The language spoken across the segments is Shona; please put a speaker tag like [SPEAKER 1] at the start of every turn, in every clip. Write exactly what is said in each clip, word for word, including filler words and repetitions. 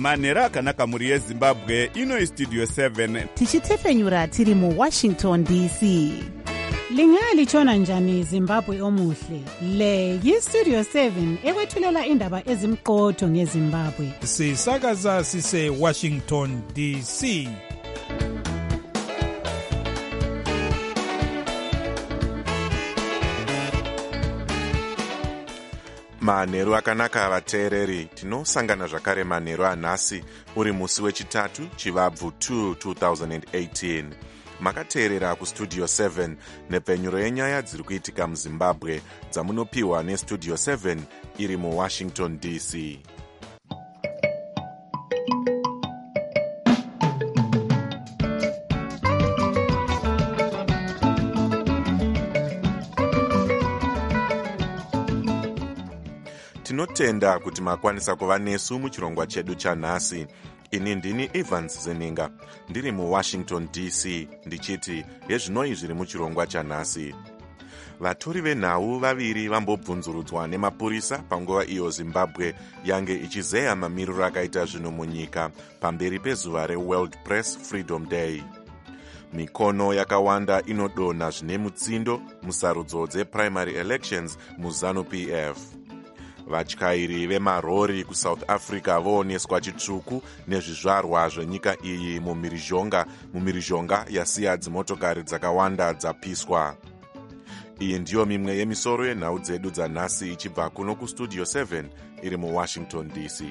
[SPEAKER 1] manhero akanaka mhuri yezimbabwe. Ino Studio seven
[SPEAKER 2] tichitefenyura tiri mu Washington D C.
[SPEAKER 3] Lingalitshona njani Zimbabwe omuhle? Le yi-Studio seven ekwethulela indaba ezimqotho ngeZimbabwe.
[SPEAKER 4] Sisakaza sise Washington D C.
[SPEAKER 5] Manhero akanaka vateereri, tinosangana zvakare manhero anhasi uri musi wechitatu chivabvu two two thousand eighteen. Makateerera kustudio seven nepfenyuro yenyaya dziri kuitika muZimbabwe dzamunopiwa nestudio seven iri muWashington D C. Tinotenda kuti makwanisa kuva nesu muchirongwa chedu chanhasi. Ini ndini Evans Zeninga, ndiri muWashington D C, ndichiti yezvinoi zviri muchirongwa chanhasi. Vatori venhau vaviri vambobvunzurudzwa nemapurisa panguva iyo Zimbabwe yange ichizeya mamiriro akaita zvinhu munyika pamberi pezuva reWorld Press Freedom Day. Mikono yakawanda inodonha zvine mutsindo musarudzo dzeprimary elections muZanu-P F. Vatyairi vemarori kuSouth Africa vooneswa chitsvuku nezvizvarwa zvenyika iyi mumhirizhonga mumhirizhonga yasiya dzimotokari dzakawanda dzapiswa. Iyi ndiyo mimwe yemisoro yenhau dzedu dzanhasi ichibva kuno kustudio seven iri muWashington D C.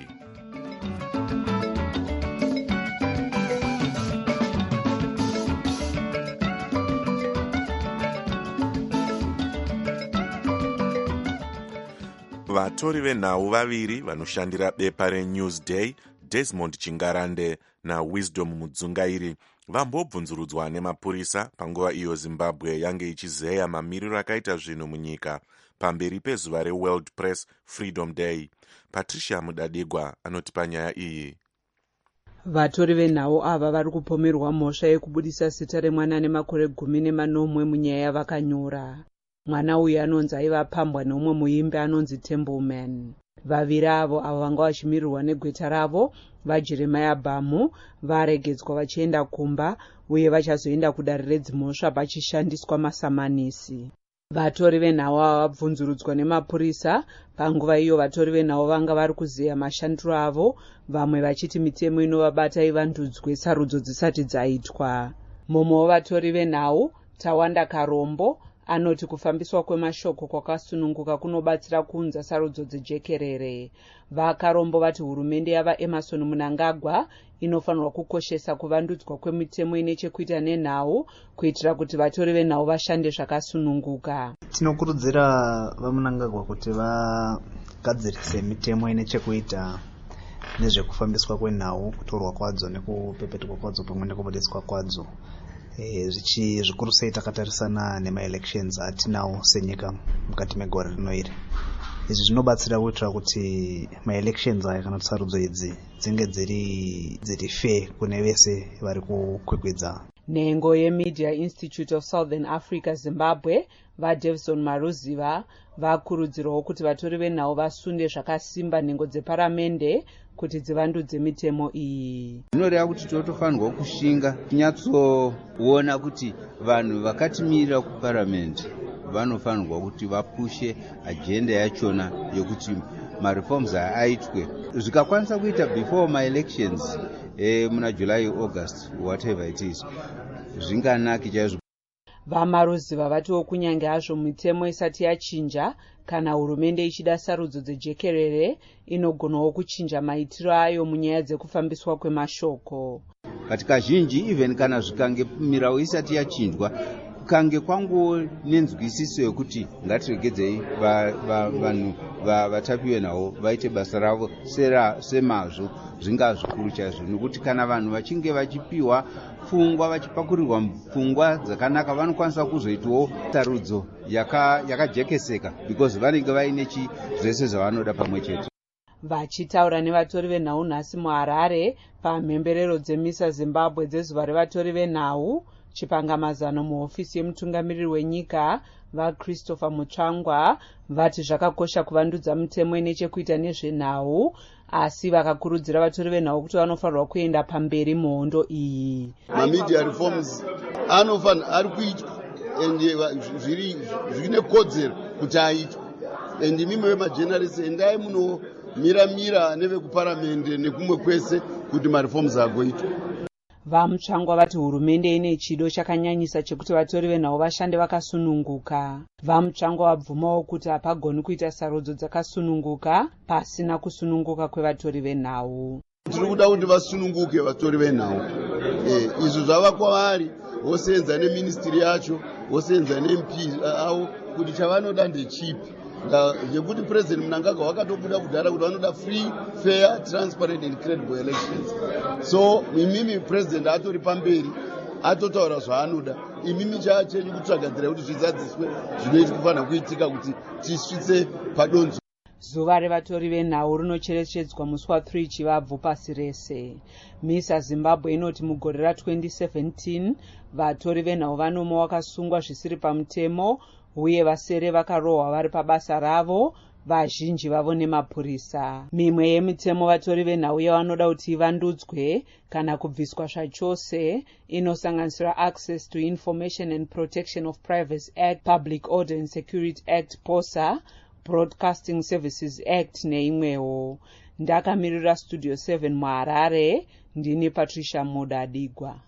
[SPEAKER 5] Vatori venhau vaviri vanoshandira bepa reNewsday, Desmond Chingarande naWisdom Mudzungairi, vambobvunzurudzwa nemapurisa panguva iyo Zimbabwe yange ichizeya mamiriro akaita zvinhu munyika pamberi pezuva reWorld Press Freedom Day. Patricia Mudadigwa anotipa nyaya iyi.
[SPEAKER 6] Vatori venhau ava vari kupomerwa mhosva yekubudisa zita remwana nemakore gumi nemanomwe munyaya yavakanyora. Mwana uyu anonzi aivapambwa neumwe muimbi anonzi Templeman. Vaviri avo avo vanga vachimirirwa negweta ravo vaJeremiah Bhamu varegedzwa vachienda kumba uye vachazoenda kudare redzimhosva pachishandiswa masamanisi. Vatori venhau ava vabvunzurudzwa nemapurisa. Panguva iyo vatori venhau vanga vari kuzeya mashandiro avo, vamwe vachiti mitemo inovabata ivandudzwe sarudzo dzisati dzaitwa. Mumwe wavatori venhau, Tawanda Karombo, anoti kufambiswa kwemashoko kwakasununguka kunobatsira kuunza sarudzo dzejekerere. VaKarombo vati hurumende yava Emerson Mnangagwa inofanirwa kukoshesa kuvandudzwa kwemitemo ine chekuita nenhau kuitira kuti vatori venhau vashande zvakasununguka.
[SPEAKER 7] Tinokurudzira vaMnangagwa kuti vagadzirise mitemo ine chekuita nezvekufambiswa kwenhau, kutorwa kwadzo nekupepetwa kwadzo pamwe nekubudiswa kwadzo. Zvichi zvikuru sei takatarisana nema-elections atinawo senyika mukati megore rino iri. Izvi zvinobatsira kuitira kuti ma-elections aya kana sarudzo idzi dzinge dziri dziri fair kune vese vari kukwikwidza.
[SPEAKER 6] Nhengo yeMedia Institute of Southern Africa Zimbabwe, vaDavison Maruziva, vakurudzirwawo kuti vatori venhau vasunde zvakasimba nhengo dzeparamende kuti dzivandudze mitemo iyi.
[SPEAKER 8] Zvinoreva kuti totofanirwa kushinga tinyatsoona kuti vanhu vakatimirira kuparamende vanofanirwa kuti vapushe agenda yachona yokuti mareforms aitwe zvikakwanisa kuita before my elections eh, muna July August whatever it is zvinganaki chaizvo.
[SPEAKER 6] VaMaruziva vatiwo kunyange hazvo mitemo isati yachinja, kana hurumende ichida sarudzo dzejekerere inogonawo kuchinja maitiro ayo munyaya dzekufambiswa kwemashoko.
[SPEAKER 8] Kati kazhinji even kana zvikange mirau isati yachinjwa kukange kwangu nenzwisiso yokuti ngatiregedzei vanhu vatapiwe navo vaite basa ravo semazvo zvingaa zvikuru chaizvo, nokuti kana vanhu vachinge vachipiwa pfungwa vachipakurirwa pfungwa dzakanaka vanokwanisa kuzoitawo sarudzo yakajekeseka because vanenge vaine zvese zvavanoda pamwe chete.
[SPEAKER 6] Vachitaura nevatori venhau nhasi muHarare pamhemberero dzemisa Zimbabwe dzezuva revatori venhau, chipangamazano muhofisi yemutungamiriri wenyika, vaChristopher Mutsvangwa vati zvakakosha kuvandudza mitemo ine chekuita nezvenhau, asi vakakurudzira vatori venhau kuti vanofanirwa kuenda pamberi muhondo iyi.
[SPEAKER 9] Mamedia reforms anofanira ari kuitwa ende zviri zvine kodzero kuti aitwe, ende mimwe vemajournalists endai munomira mira nevekuparamende nekumwe kwese kuti mareforms agoitwa.
[SPEAKER 6] Vamutsvangwa vati hurumende ine chido chakanyanyisa chekuti vatori venhau vashande vakasununguka. Vamutsvangwa vabvumawo kuti hapagoni kuita sarudzo dzakasununguka pasina kusununguka kwevatori venhau.
[SPEAKER 9] Tiri kuda kuti vasununguke vatori venhau. Eh, izvo zvava kwavari, vosenza neministry yacho, vosenza neM P avo kuti chavanoda ndechipi. Zvekuti President Mnangagwa wakatobuda kudhara kuti vanoda free, fair, transparent and credible elections. So imimi President atori pamberi atotaura zvaanoda. Imimi chachenyu kutsvagadzira kuti zvizadziswe zvinoita kufanira kuitika kuti tisvitse padonzo.
[SPEAKER 6] Zuva revatori venhau rinocherechedzwa musi wa3 Chivabvu pasi rese. Misa Zimbabwe inoti mugore ra twenty seventeen vatori venhau vanoma wakasungwa zvisiri pamutemo uye vasere vakarohwa vari pabasa ravo, vazhinji vavo nemapurisa. Mimwe yemitemo vatori venhau yavanoda kuti ivandudzwe kana kubviswa zvachose inosanganisira Access to Information and Protection of Privacy Act, Public Order and Security Act POSA, Broadcasting Services Act neimwewo. Ndakamirira Studio seven muHarare, ndini Patricia Mudadigwa.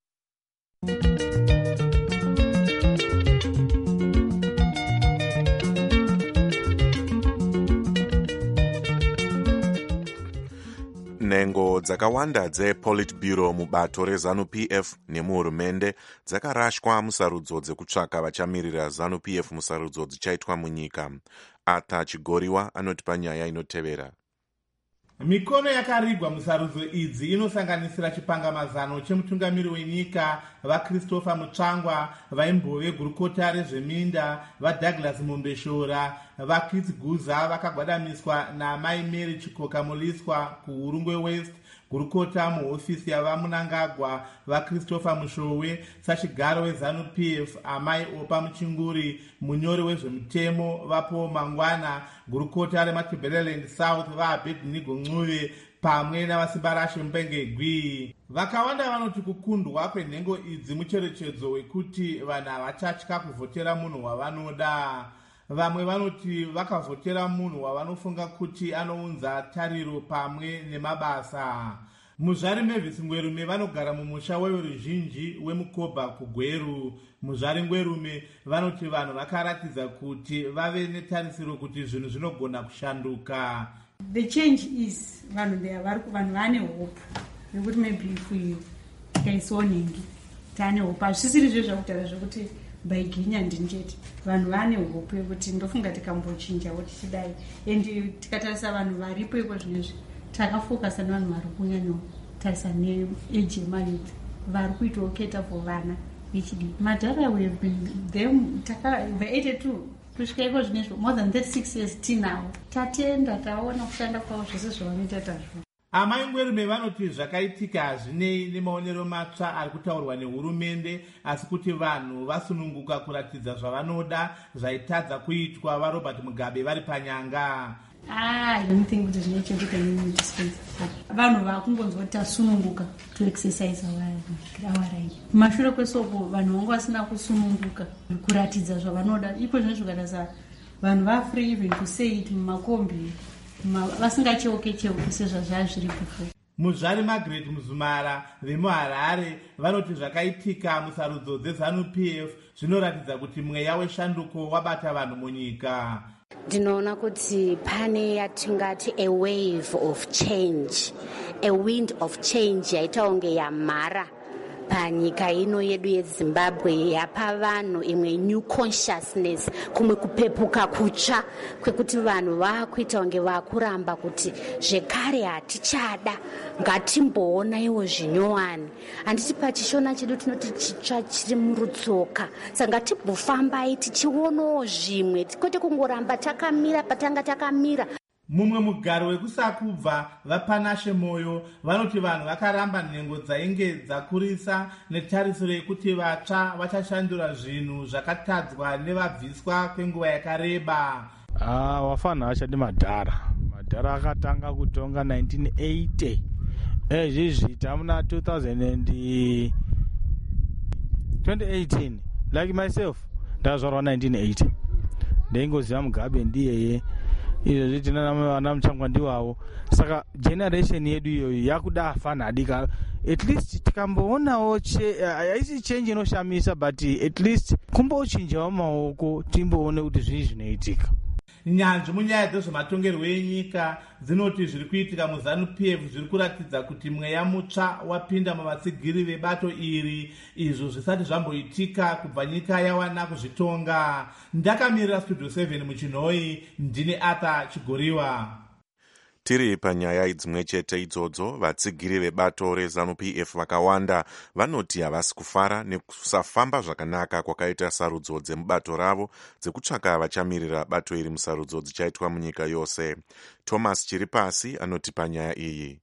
[SPEAKER 5] Nhengo dzakawanda dzePolitburo mubato reZANU-P F nemuhurumende dzakarashwa musarudzo dzekutsvaka vachamirira ZANU-P F musarudzo dzichaitwa munyika. Ata Chigoriwa anoti panyaya inotevera.
[SPEAKER 10] Mikono yakarigwa musarudzo idzi inosanganisira chipangamazano chemutungamiri wenyika vaChristopher Mutsvangwa, vaimbove gurukota rezveminda vaDouglas Mombeshora, vaKitsi Guza vakagwadamiswa naMai Mary Chikoka Muliswa kuHurungwe West, gurukota muhofisi yavaMunangagwa vaChristopher Mushowe, sachigaro weZANU-P F Amai Opa Muchinguri, munyori wezvemutemo vaPaul Mangwana, gurukota reMatabeleland South vaAbednego Ncube pamwe navaSimbarashe Mpenge Gwi. Vakawanda vanoti kukundwa kwenhengo idzi mucherechedzo wekuti vanhu havachatya kuvhotera munhu wavanoda. Vamwe vanoti vakavhotera munhu wavanofunga kuti anounza tariro pamwe nemabasa. Muzvari Mavis Ngwerume vanogara mumusha weveruzhinji weMukoba kuGweru. Muzvari Ngwerume vanoti vanhu vakaratidza kuti vave netarisiro kuti zvinhu zvinogona kushanduka.
[SPEAKER 11] The change is vanhu vari vanhu vane hope yekuti maybe if we tikaisawo nhengi tane hope. Hazvisiri zve zvakutaura zvokuti baiginya ndinjeti. Vanhu vane hope yekuti ndofunga tikambochinjawo tichidai. Endi tikatarisa vanhu varipo iko zvinezvi takafokasa nevanhu vari kunyanya tarisa neage yemayouth vari kuitawo keta for vana vechidi. Madhara we have been them taka-eighty-two kusvika iko zvinezvi more than thirty-six years tinawo tatenda taona kushanda kwavo zvese zvavanoita tazvo.
[SPEAKER 10] Amai Ngwerume vanoti zvakaitika hazvinei nemaonero matsva ari kutaurwa nehurumende, asi kuti vanhu vasununguka kuratidza zvavanoda zvaitadza kuitwa vaRobert Mugabe vari panyanga.
[SPEAKER 11] Ah, I don't think kuti zvinochekuita nedispensation. Vanhu vakungonzwa kuti tasununguka to exercise our right. Mashure kwesoko vanhu vanga vasina kusununguka kuratidza zvavanoda. Ipo zvinozvikanasa vanhu va free even to say it mumakombi vasingacheuke cheuke sezvazvaa zviri before.
[SPEAKER 10] Muzvari Margaret Muzumara vemuHarare vanoti zvakaitika musarudzo dzeZANU-P F zvinoratidza kuti mweya weshanduko wabata vanhu munyika.
[SPEAKER 12] Ndinoona kuti pane yatingati a wave of change, a wind of change yaita unge yamhara panyika ino yedu yeZimbabwe, yapa vanhu imwe new consciousness, kumwe kupepuka kutsva kwekuti vanhu vakuita unge vakuramba kuti zvekare hatichada, ngatimboona iwo zvinyowani. Handiti pachishona chedu tinoti chitsva chiri murutsoka, saka ngatimbofambai tichionawo zvimwe kwete kungoramba takamira patanga takamira.
[SPEAKER 10] Mumwe mugaro wekusakubva vaPanashe Moyo vanoti vanhu vakaramba nhengo dzainge dzakurisa netarisiro yekuti vatsva vachashandura zvinhu zvakatadzwa nevabviswa kwenguva yakareba.
[SPEAKER 13] Ah, wafana achadi madhara madhara akatanga kutonga nineteen eighty ezvizvi tamuna two thousand twenty eighteen like myself ndazvarwa nineteen eighty ndeingoziva Mugabe ndiyeye izvozvi tinana vana Muchangwa ndiwavo. Saka generation yedu iyoyo yakudafa nhadika. At least tikamboonawo haisi change inoshamisa but at least kumbochinjawo maoko timboone kuti zvii zvinoitika.
[SPEAKER 10] Nyanzvi munyaya dzezvematongerwo enyika dzinoti zviri kuitika muZANU-P F zviri kuratidza kuti mweya mutsva wapinda muvatsigiri vebato iri, izvo zvisati zvamboitika kubva nyika yawana kuzvitonga. Ndakamirira Studio seven muchinhoi, ndine Arthur Chigoriwa.
[SPEAKER 5] Tiri panyaya dzimwe chete idzodzo, vatsigiri vebato reZANU-P F vakawanda vanoti havasi kufara nekusafamba zvakanaka kwakaita sarudzo dzemubato ravo dzekutsvaka vachamirira bato iri musarudzo dzichaitwa munyika yose. Thomas Chiripasi anoti panyaya iyi.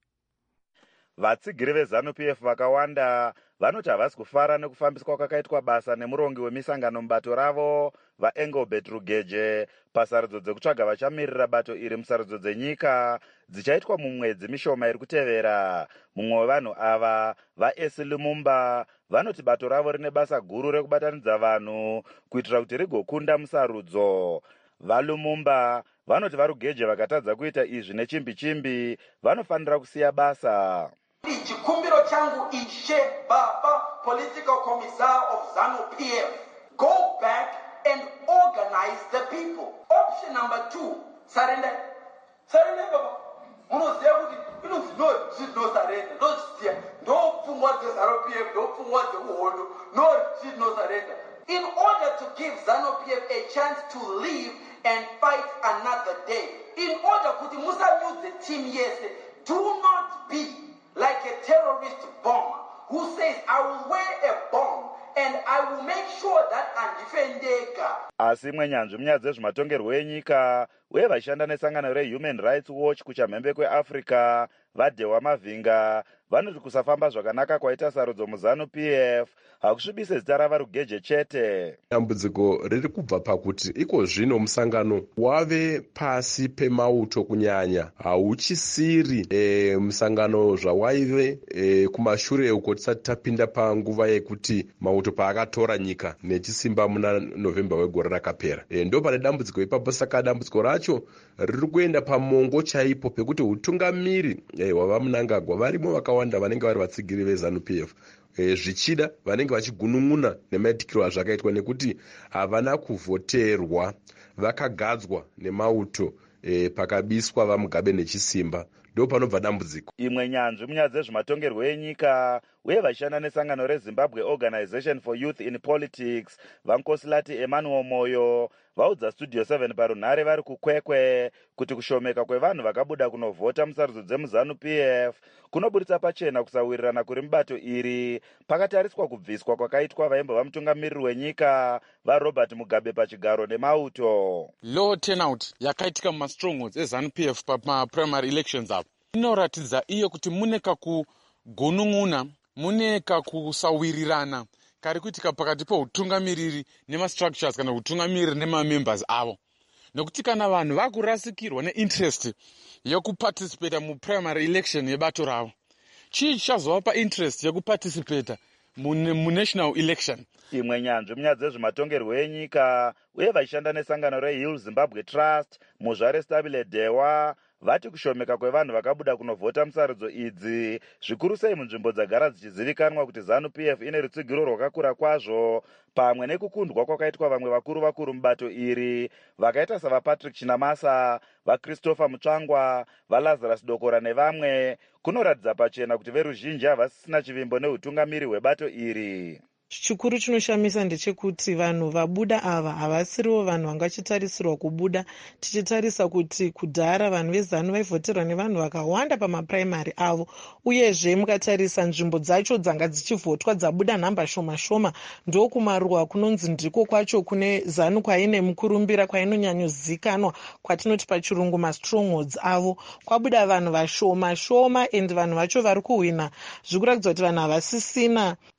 [SPEAKER 14] Vatsigiri veZANU-P F vakawanda vanoti havasi kufara nekufambiswa kwakaitwa basa nemurongi wemisangano mubato ravo vaEngelbert Rugeje pasarudzo dzekutsvaga vachamirira bato iri musarudzo dzenyika dzichaitwa mumwedzi mishoma iri kutevera. Mumwe wevanhu ava vaEsi Lumumba vanoti bato ravo rine basa guru rekubatanidza vanhu kuitira kuti rigokunda musarudzo. VaLumumba vanoti vaRugeje vakatadza kuita izvi nechimbi chimbi vanofanira kusiya basa.
[SPEAKER 15] Chikumbiro changu ishe baba political commissar of ZANU-P F, go back and organize the people. Option number two, surrender. Surrender baba. Unoziya kuti inonzi no shit no surrender. No shit no pfungwa dzeZANU-P F, no pfungwa dzeuhondo, no shit no surrender. In order to give ZANU-P F a chance to live and fight another day, in order kuti musanyudze team yese, do not be like a terrorist bomber who says, I will wear a bomb and I will make sure that andifendeka.
[SPEAKER 14] Asi imwe nyanzvi munyaya dzezvematongerwo enyika uye vachishanda nesangano reHuman Rights Watch kuchamhembe kweAfrica vaDhewa Mavhinga vanoti kusafamba zvakanaka kwaita sarudzo muZANU-P F hakusvibise zita ravaRugeje chete.
[SPEAKER 16] Dambudziko riri kubva pakuti iko zvino musangano wave pasi pemauto kunyanya, hauchisiri e, musangano zvawaive e, kumashure uko tisati tapinda panguva yekuti mauto paakatora nyika nechisimba muna November wegore rakapera. E, ndo pane dambudziko ipapo. Saka dambudziko racho riri kuenda pamongo chaipo pekuti utungamiri e, wava Mnangagwa varimo vakawanda vanenge vari vatsigiri veZANU-P F e, zvichida vanenge vachigunun'una nemaitikiro azvakaitwa nekuti havana kuvhoterwa, vakagadzwa nemauto e, pakabiswa vaMugabe nechisimba. Ndo panobva dambudziko.
[SPEAKER 14] Imwe nyanzvi munyaya dzezvematongerwo enyika uye vachishanda nesangano reZimbabwe Organization for Youth in Politics vaNkosilati Emmanuel Moyo vaudza Studio seven parunhare vari kukwekwe kuti kushomeka kwevanhu vakabuda kunovhota musarudzo dzemuZANU-P F kunobuditsa pachena kusawirirana kuri mubato iri pakatariswa kubviswa kwakaitwa vaimbova mutungamiriri wenyika vaRobert Mugabe pachigaro nemauto.
[SPEAKER 17] Low turnout yakaitika mumastrongholds eZANU-P F pamaprimary elections apo inoratidza iyo kuti mune kakugunun'una, mune kakusawirirana kari kuitika pakati poutungamiriri nemastructures kana utungamiriri nemamembers avo, nekuti kana vanhu vakurasikirwa neinterest yekuparticipata muprimary election yebato ravo, chii chichazovapa interest yekuparticipata munational election?
[SPEAKER 14] Imwe nyanzvi munyaya dzezvematongerwo enyika uye vachishanda nesangano reHill Zimbabwe Trust muzvare Stabile Dewa vati kushomeka kwevanhu vakabuda kunovhota musarudzo idzi zvikuru sei munzvimbo dzagara dzichizivikanwa kuti ZANU-P F ine rutsigiro rwakakura kwazvo pamwe nekukundwa kwakaitwa vamwe vakuru vakuru mubato iri vakaita savaPatrick Chinamasa, vaChristopher Mutsvangwa, vaLazarus Dokora nevamwe, kunoratidza pachena kuti veruzhinji havasisina chivimbo neutungamiri hwebato iri.
[SPEAKER 18] Chikuru chinoshamisa ndechekuti vanhu vabuda ava havasiriwo vanhu vangachitarisirwa kubuda, tichitarisa kuti kudhara vanhu veZANU vaivhoterwa nevanhu vakawanda pamapuraimari avo, uyezve mukatarisa nzvimbo dzacho dzanga dzichivhotwa dzabuda nhamba shoma shoma, ndokumaruwa kunonzi ndiko kwacho kune ZANU kwaine mukurumbira kwainonyanyozikanwa kwatinoti pachirungu mastrongholds avo, kwabuda vanhu vashoma shoma, and vanhu vacho vari kuhwina zvikuratidza kuti vanhu havasisina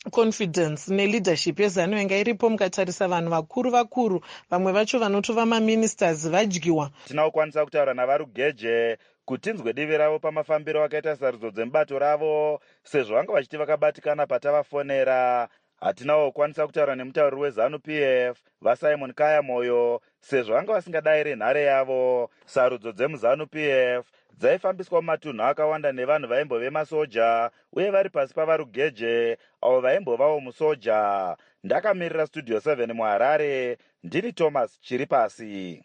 [SPEAKER 18] confidence neleadership yezanu yanga iripo mukatarisa vanhu vakuru vakuru vamwe vacho vanotova maministers vadyiwa.
[SPEAKER 14] Tinokwanisa kutaura navarugeje kuti tinzwe divi ravo pamafambiro akaita sarudzo dzemubato ravo sezvo vanga vachiti vakabatikana patavafonera. Hatinawo kwanisa kutaura nemutauriri wezanu P F vaSimon Kaya Moyo sezvo vanga vasingadayire nhare yavo. Sarudzo dzemuzanu P F dzaifambiswa mumatunhu akawanda nevanhu vaimbove masoja uye vari pasi pavarugeje avo vaimbovawo musoja. Ndakamirira Studio seven muHarare, ndini Thomas Chiripasi.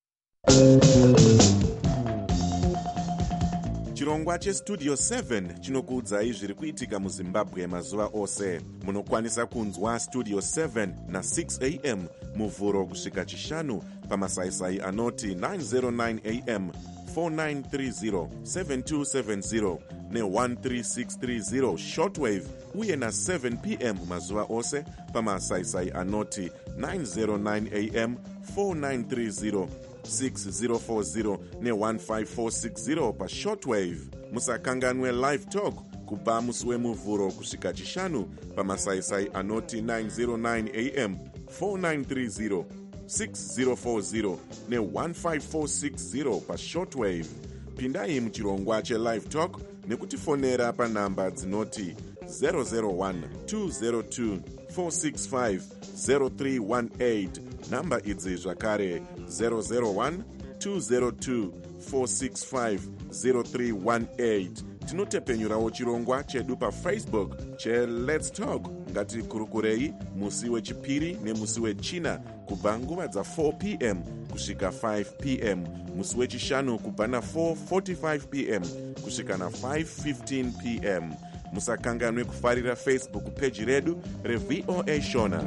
[SPEAKER 5] Chirongwa chestudio seven chinokuudzai zviri kuitika muZimbabwe mazuva ose. Munokwanisa kunzwa Studio seven na six a m muvhuro kusvika chishanu pamasaisai anoti nine oh nine a m, four nine three zero, seven two seven zero ne one three six three zero shortwave uye na seven p m mazuva ose pamasaisai anoti nine oh nine a m, four nine three zero, six zero four zero ne one five four six zero pa shortwave. Musakanganwe live talk kubva musi wemuvhuro kusvika chishanu pamasaisai anoti nine oh nine a m, four nine three zero, six zero four zero ne one five four six zero pa shortwave. Pindai muchirongwa chelive talk nekutifonera panhamba dzinoti zero zero one, two zero two, four six five, zero three one eight. Namba idzi zvakare zero zero one, two zero two, four six five, zero three one eight. Tinotepenyurawo chirongwa chedu paFacebook che Let's Talk. Ngatikurukurei musi wechipiri nemusi wechina kubva nguva dza four p m kusvika five p m, musi wechishanu kubva na four forty-five p m kusvika na five fifteen p m. Musakanganwe kufarira Facebook page redu reV O A Shona.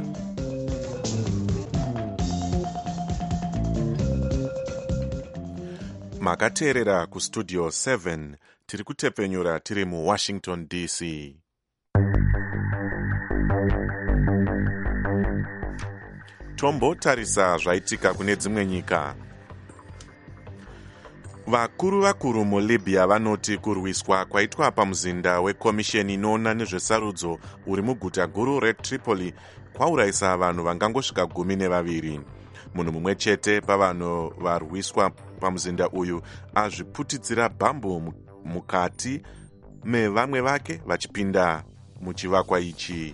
[SPEAKER 5] Makateerera kustudio seven, tiri kutepenyura tiri muWashington D C. Tombotarisa zvaitika kune dzimwe nyika. Vakuru vakuru muLibya vanoti kurwiswa kwaitwa pamuzinda wekomisheni inoona nezvesarudzo uri muguta guru reTripoli kwaurayisa vanhu vangangosvika gumi nevaviri. Munhu mumwe chete pavanhu varwiswa pamuzinda uyu azviputidzira bhambu mukati mevamwe vake vachipinda muchivakwa ichi.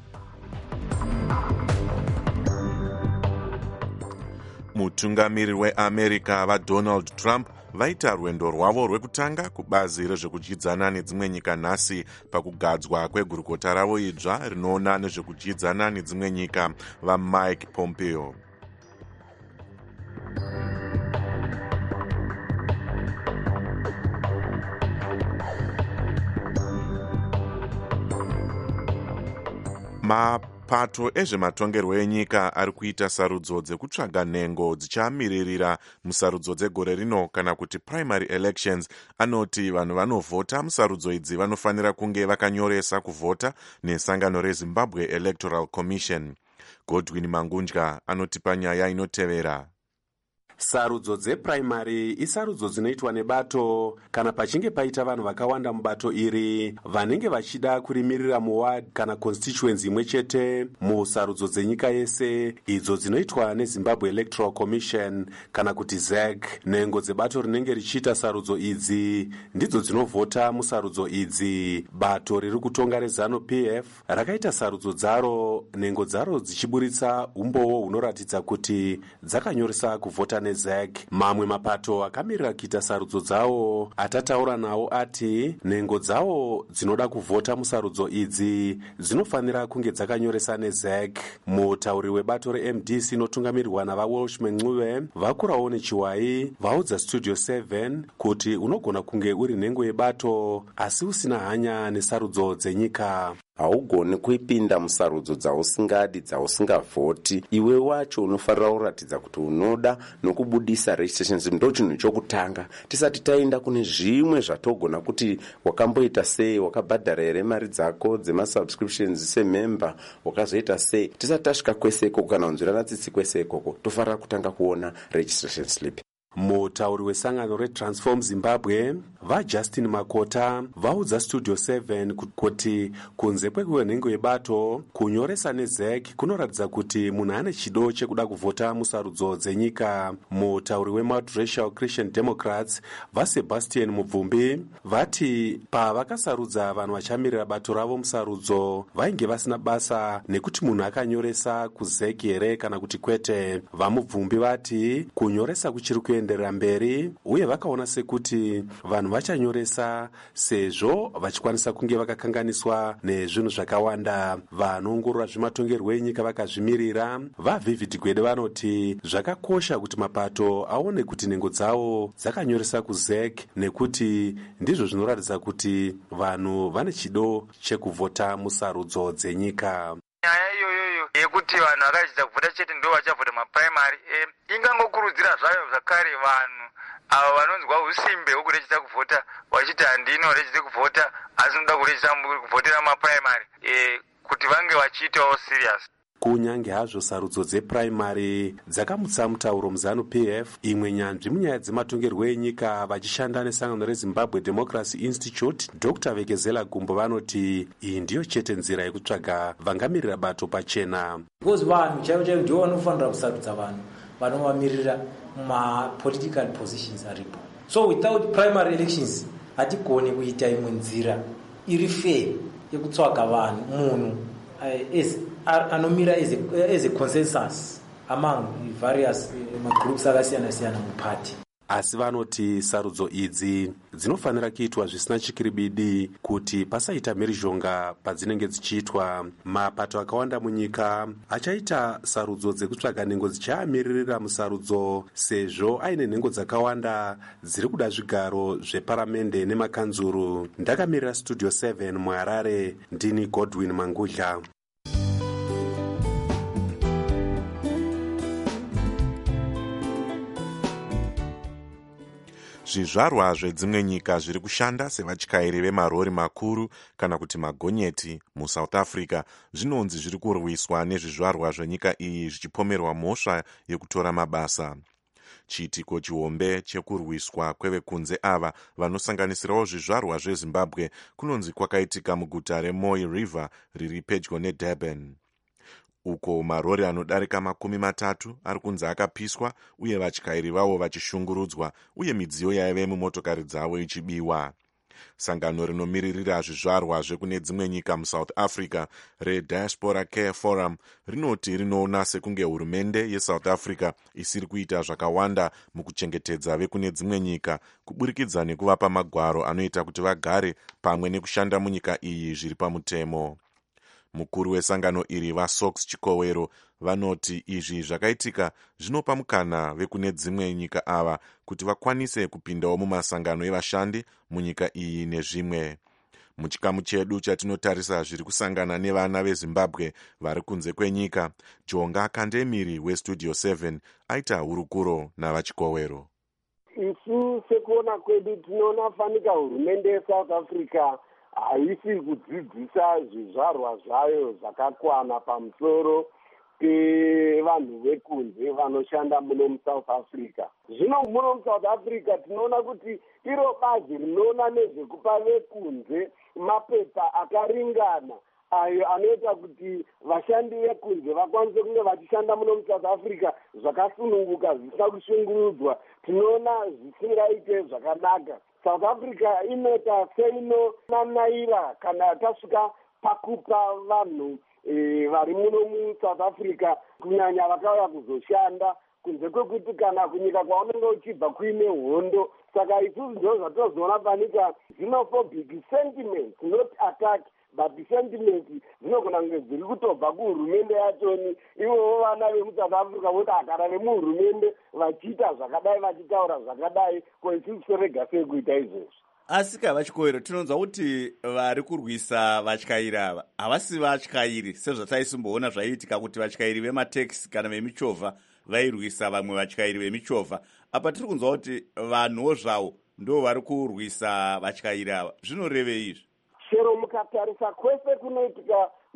[SPEAKER 5] Mutungamiri weAmerica vaDonald Trump vaita rwendo rwavo rwekutanga kubazi rezvekudyidzana nedzimwe nyika nhasi pakugadzwa kwegurukota ravo idzva rinoona nezvekudyidzana nedzimwe nyika vaMike Pompeo. Mapato ezvematongerwo enyika ari kuita sarudzo dzekutsvaga nhengo dzichamiririra musarudzo dzegore rino kana kuti primary elections. Anoti vanhu vanovhota musarudzo idzi vanofanira kunge vakanyoresa kuvhota nesangano reZimbabwe Electoral Commission. Godwin Mangunja anoti panyaya inotevera.
[SPEAKER 19] Sarudzo dzeprimary isarudzo dzinoitwa nebato kana pachinge paita vanhu vakawanda mubato iri vanenge vachida kurimirira muward kana constituency imwe chete musarudzo dzenyika yese idzo dzinoitwa neZimbabwe Electoral Commission kana kuti Z E C. Nhengo dzebato rinenge richiita sarudzo idzi ndidzo dzinovhota musarudzo idzi. Bato riri kutonga reZanu P F rakaita sarudzo dzaro, nhengo dzaro dzichiburitsa umbowo hunoratidza kuti dzakanyoresa kuvhota Z E C. Mamwe mapato akamirira kuita sarudzo dzawo atataura nawo ati nhengo dzawo dzinoda kuvhota musarudzo idzi dzinofanira kunge dzakanyoresa neZ E C. Mutauri webato reM D C inotungamirirwa navaWalsh Mencuve vakurawo nechiwai vaudza Studio seven kuti unogona kunge uri nhengo yebato asi usina hanya nesarudzo dzenyika.
[SPEAKER 20] Haugoni kuipinda musarudzo dzausingadi dzausingavhoti. Iwe wacho unofarira kuratidza kuti unoda nokubudisa registrations ndo chinhu chokutanga. Tisati taenda kune zvimwe zvatogona kuti wakamboita sei, wakabhadhara here mari dzako dzemasubscriptions semember, wakazoita sei. Tisati tasvika kwese ikoko kana kunzwirana tsitsi kwese ikoko, tofarira kutanga kuona registration slip.
[SPEAKER 19] Mutauri wesangano reTransform Zimbabwe vajustin makota vaudza studio seven kuti kunze kwekwenhengo yebato kunyoresa nezek kunoratidza kuti munhu ane chido chekuda kuvhota musarudzo dzenyika. Mutauri wemultiracial Christian Democrats vaSebastian Mubvumbi vati pavakasarudza vanhu vachamirira bato ravo musarudzo vainge vasina basa nekuti munhu akanyoresa kuzek here kana kuti kwete. VaMubvumbi vati kunyoresa kuchiri kuenderera mberi uye vakaona sekuti vanhu vachanyoresa sezvo vachikwanisa kunge vakakanganiswa nezvinhu zvakawanda. Vanoongorora zvematongerwo enyika vakazvimirira vaVivid Gwede vanoti zvakakosha kuti mapato aone kuti nhengo dzavo dzakanyoresa kuzek nekuti ndizvo zvinoratidza kuti vanhu vane chido chekuvhota musarudzo dzenyika.
[SPEAKER 21] Nyaya iyoyoyo yekuti vanhu vakachita kuvhota chete ndo vachavhota mapuraimari e, ingangokurudzira zvayo zvakare vanhu avo vanonzwa usimbe hwekurechita kuvhota vachiti handino rechite kuvhota asi noda kurechita kuvhotera mapuraimari e, kuti vange vachiitawo serious.
[SPEAKER 19] Kunyange hazvo sarudzo dzepuraimari dzakamutsa mutauro muZanu-P F, imwe nyanzvi munyaya dzematongerwo enyika vachishanda nesangano reZimbabwe Democracy Institute Dr Vekezela Gumbo vanoti iyi ndiyo chete nzira yekutsvaga vangamirira bato pachena.
[SPEAKER 22] Because vanhu chaivo chaivo ndivo vanofanira kusarudza vanhu vanovamirira mapolitical positions aripo. So without primary elections hatigoni kuita imwe nzira iri fair yekutsvaga vanhu munhu is anomira as a, as a consensus among various uh, groups akasiyana siyana mupati.
[SPEAKER 19] Asi vanoti sarudzo idzi dzinofanira kuitwa zvisina chikiribidi kuti pasaita mhirizhonga padzinenge dzichiitwa. Mapato akawanda munyika achaita sarudzo dzekutsvaga nhengo dzichaamiririra musarudzo sezvo aine nhengo dzakawanda dziri kuda zvigaro zveparamende nemakanzuru. Ndakamirira Studio seven muHarare, ndini Godwin Mangudla.
[SPEAKER 5] Zvizvarwa zvedzimwe nyika zviri kushanda sevatyairi vemarori makuru kana kuti magonyeti muSouth Africa zvinonzi zviri kurwiswa nezvizvarwa zvenyika iyi zvichipomerwa mhosva yekutora mabasa. Chiitiko chihombe chekurwiswa kwevekunze ava vanosanganisirawo zvizvarwa zveZimbabwe kunonzi kwakaitika muguta reMooi River riri pedyo neDurban. Uko marori anodarika makumi matatu ari kunzi akapiswa uye vatyairi vavo vachishungurudzwa uye midziyo yaive mumotokari dzavo ichibiwa. Sangano rinomiririra zvizvarwa zvekune dzimwe nyika muSouth Africa reDiaspora Care Forum rinoti rinoona sekunge hurumende yeSouth Africa isiri kuita zvakawanda mukuchengetedza vekune dzimwe nyika kuburikidza nekuvapa magwaro anoita kuti vagare pamwe nekushanda munyika iyi zviri pamutemo. Mukuru wesangano iri vaSox Chikowero vanoti izvi zvakaitika zvinopa mukana vekune dzimwe nyika ava kuti vakwanise kupindawo mumasangano evashandi munyika iyi nezvimwe. Muchikamu chedu chatinotarisa zviri kusangana nevana veZimbabwe vari kunze kwenyika, Jonga Kandemiri weStudio seven aita hurukuro navaChikowero.
[SPEAKER 23] Isu sekuona kwedu tinoona fanika hurumende yeSouth Africa haisi kudzidzisa zvizvarwa zvayo zvakakwana pamusoro pevanhu vekunze vanoshanda muno muSouth Africa. Zvino muno muSouth Africa tinoona kuti iro bazi rinoona nezvekupa vekunze mapepa akaringana ayo anoita kuti vashandi vekunze vakwanise kunge vachishanda muno muSouth Africa zvakasununguka zvisina kushungurudzwa. Tinoona zvisingaite zvakanaka. South Africa inoita seino nanaira kana tasvika pakupa vanhu e, vari muno muSouth Africa kunyanya vakauya kuzoshanda kunze kwekuti kana kunyika kwaunenge uchibva kuine hondo. Saka isusu ndo zvatozoona panika xenophobic sentiments, not attack but sentiment dzinogona kunge dziri kutobva kuhurumende yachoni. Ivowo vana vemuSouth Africa voti agara vemuhurumende vachiita zvakadai vachitaura zvakadai ko isusu torega sei kuita izvozvo.
[SPEAKER 1] Asi kaVaChikowero tinonzwa kuti vari kurwisa vatyairi ava havasi vatyairi sezvataisomboona zvaiitika kuti vatyairi vemateksi kana vemichovha vairwisa vamwe vatyairi vemichovha. Apa tiri kunzwa kuti vanhuwo zvavo ndo vari kurwisa vatyairi ava. Zvinorevei izvi?
[SPEAKER 23] Chero mukatarisa kwese kunoitika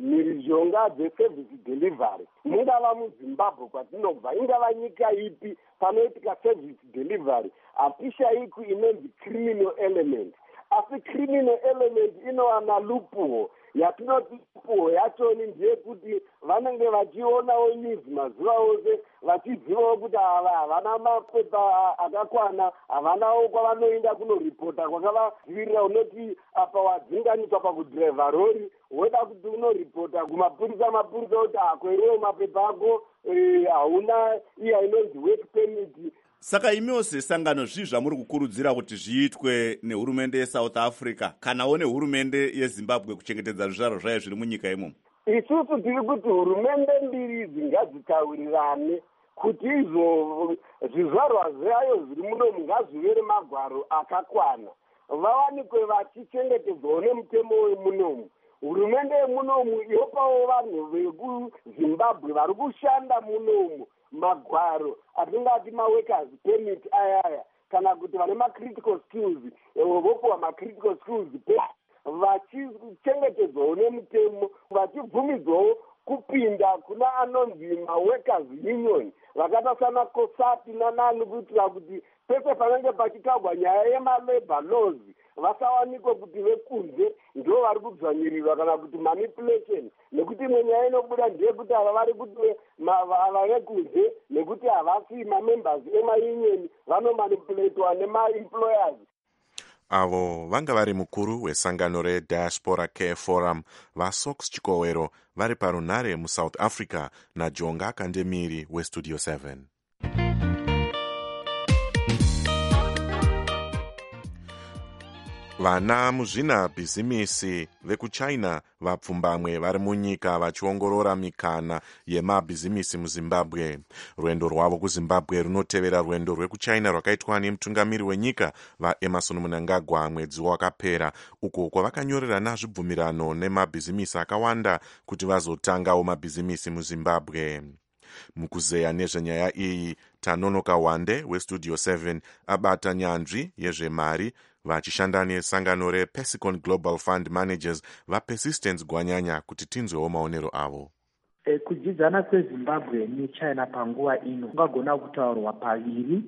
[SPEAKER 23] mhirizhonga dzeservice delivery, mungava muzimbabwe kwatinobva, ingava nyika ipi panoitika service delivery, hatishaikwi inonzi criminal element. Asi criminal element inowana loophole. Yatinoti loophole yachoni ndeyekuti vanenge vachionawo news mazuva ose vachizivawo kuti ava havana mapepa akakwana, havanawo kwavanoenda kunoripota kwakavadzivirira. Unoti apa wadzinganiswa pakudhiraivha rori, woda kuti unoripota kumapurisa, mapurisa kuti akweriwo mapepa ako hauna iya inonzi work permit.
[SPEAKER 1] Saka imiwo sesangano zvii zvamuri kukurudzira kuti zviitwe nehurumende yeSouth Africa kanawo nehurumende yeZimbabwe kuchengetedza zvizvarwa zvayo zviri munyika imomo?
[SPEAKER 23] Isusu tiri kuti hurumende mbiri idzi ngadzitaurirane kuti izvo zvizvarwa zvayo zviri munomu ngazvivere magwaro akakwana, vawanikwe vachichengetedzwawo nemutemo wemunomu. Hurumende yemunomu yopawo vanhu vekuZimbabwe vari kushanda munomu magwaro atingati maworkers permit ayaya, kana kuti vane macritical skills vopiwa macritical skills vachichengetedzwawo nemutemo, vachibvumidzwawo kupinda kuna anonzi maworkers union vakata sana kosati nanani, kuitira kuti pese panenge pachitagwa nyaya yemalabor laws vasawanikwe kuti vekunze ndo vari kudzvanyirirwa kana kuti manipulation, nekuti imwe nyaya inobuda ndeyekuti ava vari kuti ava vekunze nekuti havasi mamembers emaunion vanomanipulatwa nemaemployers.
[SPEAKER 5] Avo vanga vari mukuru wesangano reDiaspora Care Forum vaSox Chikowero vari parunhare muSouth Africa naJonga Kandemiri weStudio seven. Vana muzvina bhizimisi vekuchina vapfumbamwe vari munyika vachiongorora mikana yemabhizimisi muZimbabwe. Rwendo rwavo kuZimbabwe runotevera rwendo rwekuchina rwakaitwa nemutungamiri wenyika vaEmerson Mnangagwa mwedzi wakapera, uko kwavakanyorerana zvibvumirano nemabhizimisi akawanda kuti vazotangawo mabhizimisi muZimbabwe. Mukuzeya nezvenyaya iyi, Tanonoka Wande weStudio seven abata nyanzvi yezvemari vachishanda nesangano rePesicon Global Fund Managers vaPersistence Gwanyanya kuti tinzwewo maonero avo.
[SPEAKER 2] E, kudzidzana kweZimbabwe neChina panguva ino kungagona kutaurwa paviri.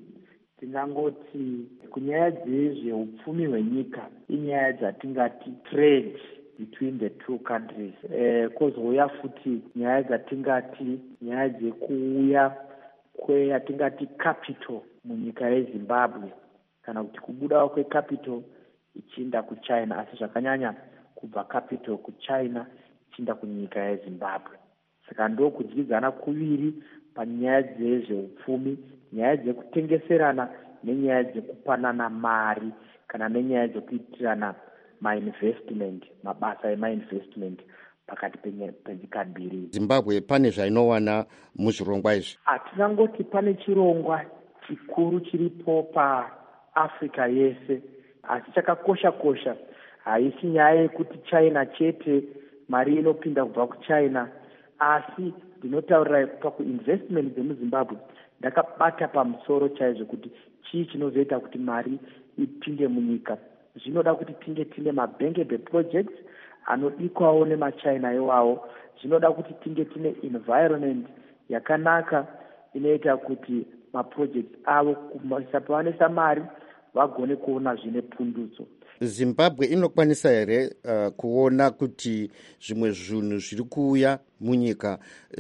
[SPEAKER 2] Tingangoti kunyaya dzezveupfumi hwenyika inyaya dzatingati trade between the two countries. E, kozouya futi nyaya dzatingati nyaya dzekuuya kweyatingati capital munyika yeZimbabwe, kana kuti kubudawo kwecapital ichienda kuChina, asi zvakanyanya kubva capital kuChina ichienda kunyika yeZimbabwe. Saka ndo kudyidzana kuviri panyaya dzezveupfumi, nyaya dzekutengeserana nenyaya dzekupanana mari, kana nenyaya dzekuitirana mainvestment, mabasa emainvestment pakati penyika mbiri.
[SPEAKER 3] Zimbabwe pane zvainowana muzvirongwa izvi?
[SPEAKER 2] Hatingangoti pane chirongwa chikuru chiripo pa Africa yese, asi chakakosha kosha haisi nyaya yekuti China chete mari inopinda kubva kuChina, asi ndinotaurira pakuinvestment dzemuZimbabwe ndakabata pamusoro chaizvo kuti chii chinozoita kuti mari ipinde munyika. Zvinoda kuti tinge tine mabankable projects anodikwawo nemaChina iwawo, zvinoda kuti tinge tine environment yakanaka inoita kuti maprojects avo kumisa pavanesa mari vagone kuona zvine pundutso.
[SPEAKER 3] Zimbabwe inokwanisa here uh, kuona kuti zvimwe zvinhu zviri kuuya munyika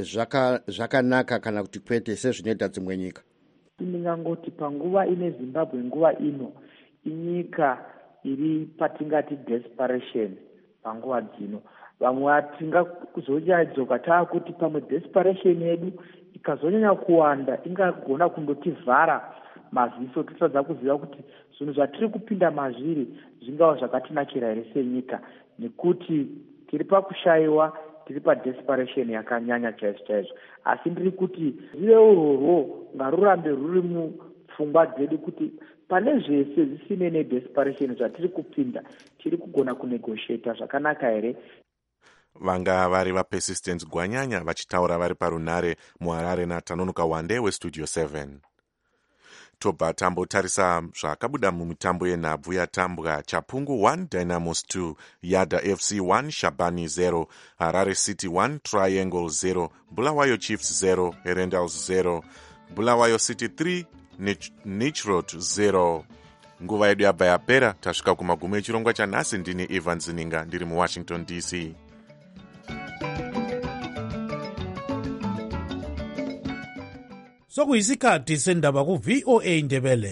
[SPEAKER 3] zvakanaka kana kuti kwete sezvinoita dzimwe nyika?
[SPEAKER 2] Ndingangoti panguva ine Zimbabwe nguva ino inyika iri patingati desperation panguva dzino. Vamwe vatinga kuzonyadzoka taa kuti pamwe desperation yedu ikazonyanya kuwanda ingagona kundotivhara maziso, totadza kuziva kuti zvinhu zvatiri kupinda mazviri zvingava zvakatinakira here senyika, nekuti tiri pakushayiwa, tiri padesperation yakanyanya chaizvo chaizvo. Asi ndiri kuti zive urworwo ngarurambe ruri mupfungwa dzedu kuti pane zvese zvisine nedesperation zvatiri kupinda tiri kugona kunegotiata zvakanaka here.
[SPEAKER 5] Vanga vari vaPersistence Gwanyanya vachitaura vari parunhare muHarare naTanonoka Wande weStudio seven. tobva tambotarisa zvakabuda mumitambo yenhabvu yatambwa. Chapungu one Dynamos two, Yada F C one Shabani zero, Harare City one Triangle zero, Bulawayo Chiefs zero, Erendals zero, Bulawayo City three Nichrot zero. Nguva yedu yabva yapera. Tasvika kumagumo echirongwa chanhasi. Ndini Evans Ninga ndiri muWashington D C.
[SPEAKER 4] Sokuyisikhathi sendaba ku V O A Ndebele.